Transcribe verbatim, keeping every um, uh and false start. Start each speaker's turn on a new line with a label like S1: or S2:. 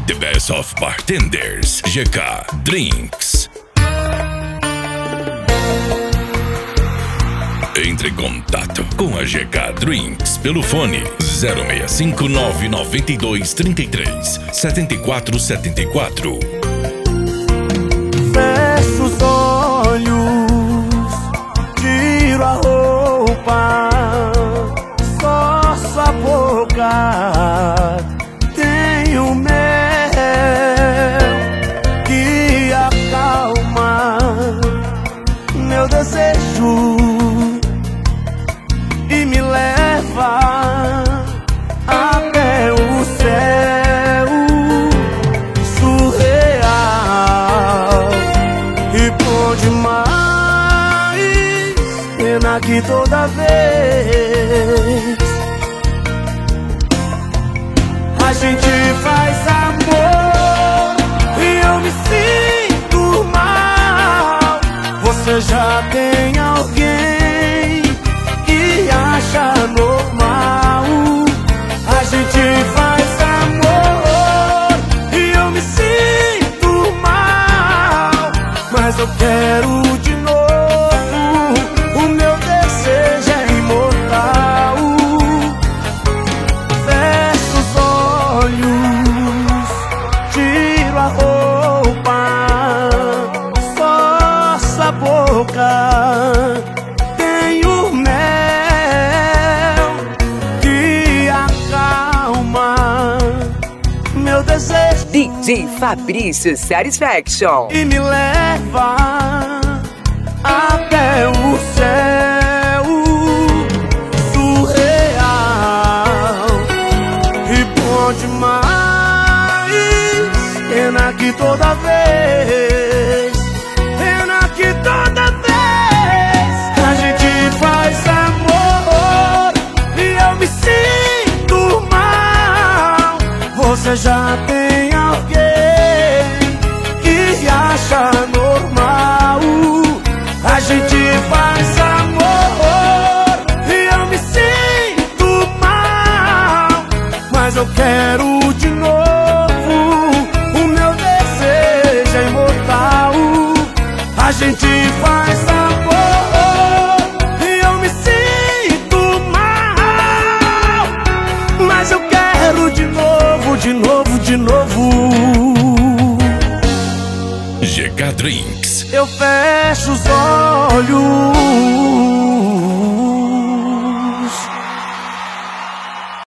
S1: The best of bartenders. G K Drinks. Entre em contato com a G K Drinks pelo fone zero seis cinco nove nove dois três três sete quatro sete quatro.
S2: Fecho os olhos, tiro a roupa, só sua boca tem o mel que acalma meu desejo e me leva até o céu surreal e bom demais. Pena que toda vez a gente faz amor e eu me sinto mal. Você já tem alguém que acha normal. A gente faz amor e eu me sinto mal, mas eu quero de novo. O meu desejo é imortal. Fecho os olhos, tiro a roupa, só sua boca tem o mel que acalma meu desejo
S3: D J Fabrício Satisfaction
S2: e me leva até o céu surreal e bom demais. Pena que toda vez, pena que toda vez a gente faz amor e eu me sinto mal. Você já tem alguém que acha normal. A gente faz amor e eu me sinto mal, mas eu quero de novo. O meu desejo é imortal. A gente faz amor e eu me sinto mal, mas eu quero de novo, de novo, de novo.
S1: G K Drinks.
S2: Eu fecho os olhos